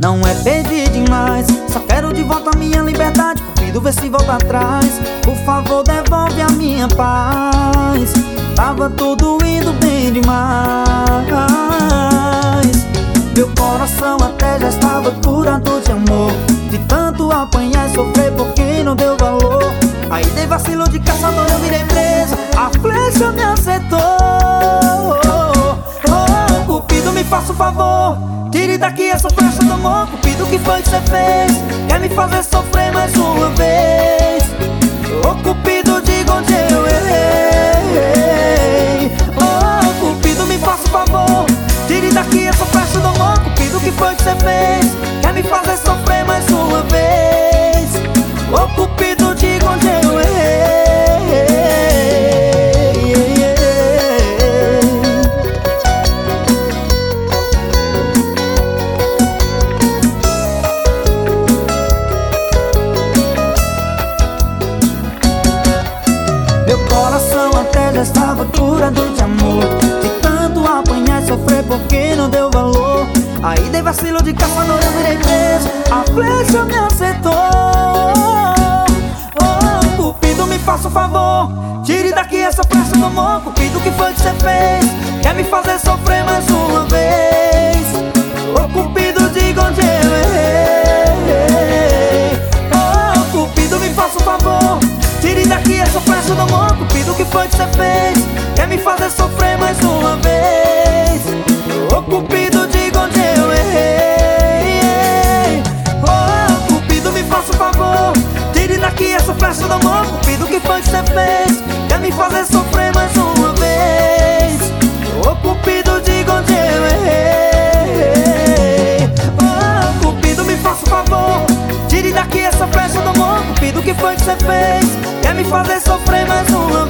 Não é pedir demais, só quero de volta a minha liberdade. Cupido, vê se volta atrás. Por favor, devolve a minha paz. Tava tudo indo bem demais. Meu coração até já estava curado de amor, de tanto apanhar e sofrer por quem não deu valor. Aí dei vacilo de caçador, eu virei presa, a flecha me acertou. Oh, Cupido, me faça um favor, tire daqui essa flecha do amor. Cupido, o que foi que você fez? Quer me fazer sofrer mais uma vez? Oh, Cupido, diga onde eu errei. Oh, Cupido, me faça um favor, tire daqui essa flecha do amor. Cupido, o que foi que você fez? Quer me fazer sofrer mais uma vez? Oh, Cupido, diga onde eu errei. Meu coração até já estava curado de amor, de tanto apanhar e sofrer porque não deu valor. Aí dei vacilo de caçador, eu virei preso, a flecha me acertou. Oh, Cupido, me faça um favor, tire daqui essa flecha do amor. Cupido, o que foi que você fez? Quer me fazer sofrer mais uma vez? Oh, Cupido, diga onde eu errei. Oh, Cupido, me faça um favor, tire daqui essa flecha do amor. Cupido, o que foi que você fez? Quer me fazer sofrer mais uma vez? Oh, Cupido, diga onde eu errei. Oh, Cupido, me faça um favor, tire daqui essa flecha do amor. Cupido, o que foi que você fez? Quer me fazer sofrer mais uma vez? Oh, Cupido, diga onde eu errei. Oh, Cupido, me faça um favor, tire daqui essa flecha do amor. Cupido, o que foi que você fez? Quer me fazer sofrer mais uma vez?